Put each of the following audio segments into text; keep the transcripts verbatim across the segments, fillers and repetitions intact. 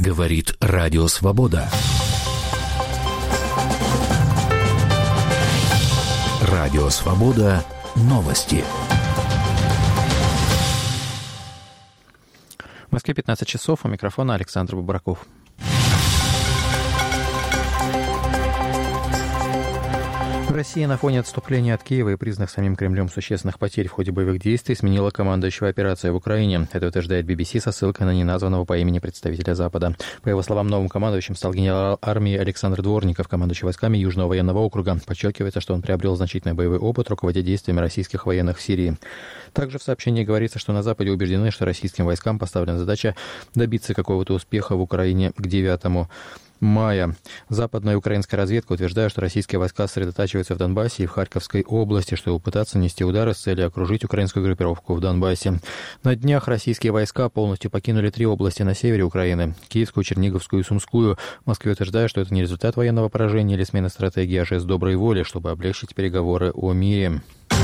Говорит Радио Свобода. Радио Свобода. Новости. В Москве пятнадцать часов. У микрофона Александр Бабраков. Россия на фоне отступления от Киева и признанных самим Кремлем существенных потерь в ходе боевых действий сменила командующего операцией в Украине. Это утверждает би би си со ссылкой на неназванного по имени представителя Запада. По его словам, новым командующим стал генерал армии Александр Дворников, командующий войсками Южного военного округа. Подчеркивается, что он приобрел значительный боевой опыт, руководя действиями российских военных в Сирии. Также в сообщении говорится, что на Западе убеждены, что российским войскам поставлена задача добиться какого-то успеха в Украине к девятому мая. Западная украинская разведка утверждает, что российские войска сосредотачиваются в Донбассе и в Харьковской области, чтобы пытаться нанести удары с целью окружить украинскую группировку в Донбассе. На днях российские войска полностью покинули три области на севере Украины – Киевскую, Черниговскую и Сумскую. В Москве утверждают, что это не результат военного поражения или смены стратегии, а жест доброй воли, чтобы облегчить переговоры о мире.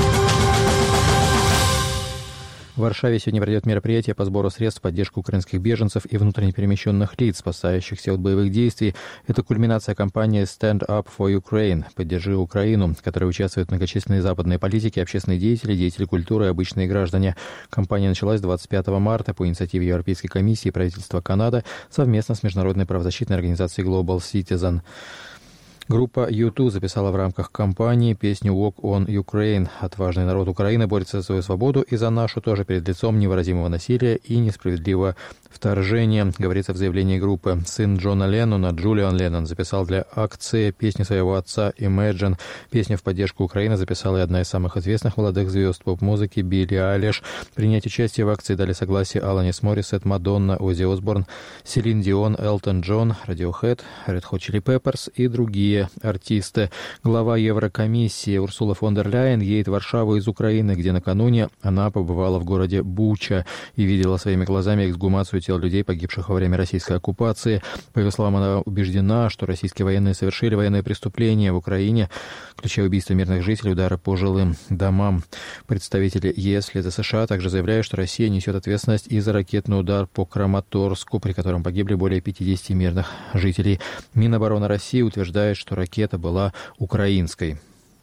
В Варшаве сегодня пройдет мероприятие по сбору средств в поддержку украинских беженцев и внутренне перемещенных лиц, спасающихся от боевых действий. Это кульминация кампании Stand Up for Ukraine – «Поддержи Украину», в которой участвуют многочисленные западные политики, общественные деятели, деятели культуры и обычные граждане. Кампания началась двадцать пятого марта по инициативе Европейской комиссии и правительства Канады совместно с международной правозащитной организацией Global Citizen. Группа ю ту записала в рамках кампании песню «Walk on Ukraine». Отважный народ Украины борется за свою свободу и за нашу тоже перед лицом невыразимого насилия и несправедливого вторжения, говорится в заявлении группы. Сын Джона Леннона, Джулиан Леннон, записал для акции песню своего отца «Imagine». Песню в поддержку Украины записала и одна из самых известных молодых звезд поп-музыки Билли Айлиш. Принять участие в акции дали согласие Аланис Моррисет, Мадонна, Оззи Осборн, Селин Дион, Элтон Джон, Radiohead, Red Hot Chili Peppers и другие артисты. Глава Еврокомиссии Урсула фон дер Ляйен едет в Варшаву из Украины, где накануне она побывала в городе Буча и видела своими глазами эксгумацию тел людей, погибших во время российской оккупации. По ее словам, она убеждена, что российские военные совершили военные преступления в Украине, включая убийство мирных жителей, удары по жилым домам. Представители ЕС вслед за США также заявляют, что Россия несет ответственность и за ракетный удар по Краматорску, при котором погибли более пятидесяти мирных жителей. Минобороны России утверждает, что ракета была украинской.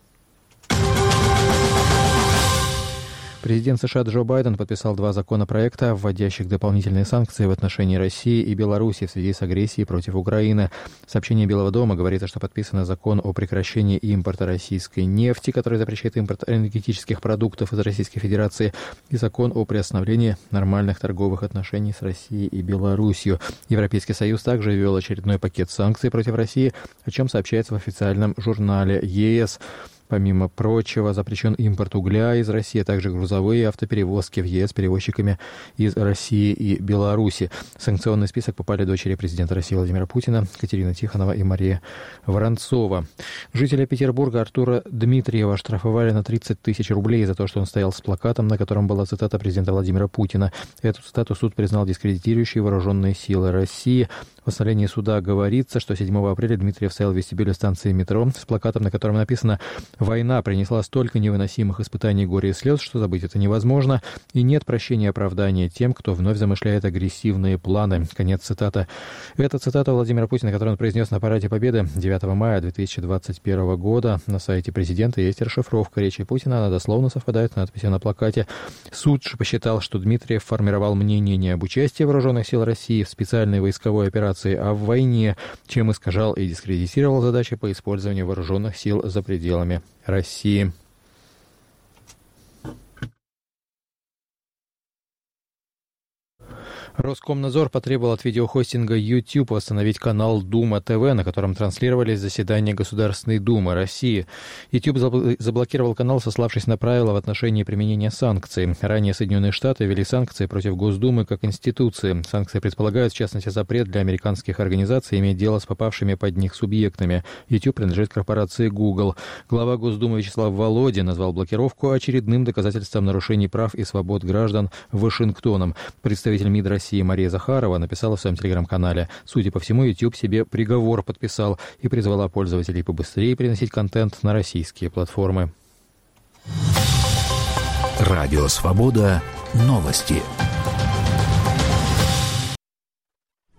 Президент США Джо Байден подписал два законопроекта, вводящих дополнительные санкции в отношении России и Беларуси в связи с агрессией против Украины. В сообщении Белого дома говорится, что подписан закон о прекращении импорта российской нефти, который запрещает импорт энергетических продуктов из Российской Федерации, и закон о приостановлении нормальных торговых отношений с Россией и Беларусью. Европейский Союз также ввел очередной пакет санкций против России, о чем сообщается в официальном журнале ЕС. Помимо прочего, запрещен импорт угля из России, а также грузовые автоперевозки в ЕС перевозчиками из России и Беларуси. В санкционный список попали дочери президента России Владимира Путина, Катерина Тихонова и Мария Воронцова. Жителя Петербурга Артура Дмитриева оштрафовали на тридцать тысяч рублей за то, что он стоял с плакатом, на котором была цитата президента Владимира Путина. Эту цитату суд признал дискредитирующей вооруженные силы России. В постановлении суда говорится, что седьмого апреля Дмитриев стоял в вестибюле станции метро с плакатом, на котором написано: «Война принесла столько невыносимых испытаний, горя и слез, что забыть это невозможно, и нет прощения и оправдания тем, кто вновь замышляет агрессивные планы». Конец цитаты. Это цитата Владимира Путина, которую он произнес на параде Победы девятого мая две тысячи двадцать первого года. На сайте президента есть расшифровка речи Путина, она дословно совпадает с надписью на плакате. Суд же посчитал, что Дмитриев формировал мнение не об участии вооруженных сил России в специальной войсковой операции, а в войне, чем искажал и дискредитировал задачи по использованию вооруженных сил за пределами России. Роскомнадзор потребовал от видеохостинга YouTube восстановить канал Дума ТВ, на котором транслировались заседания Государственной Думы России. YouTube заблокировал канал, сославшись на правила в отношении применения санкций. Ранее Соединенные Штаты ввели санкции против Госдумы как институции. Санкции предполагают, в частности, запрет для американских организаций иметь дело с попавшими под них субъектами. YouTube принадлежит корпорации Google. Глава Госдумы Вячеслав Володин назвал блокировку очередным доказательством нарушений прав и свобод граждан Вашингтоном. Представитель МИД России Мария Захарова написала в своем телеграм-канале: «Судя по всему, YouTube себе приговор подписал», и призвала пользователей побыстрее переносить контент на российские платформы. Радио Свобода. Новости.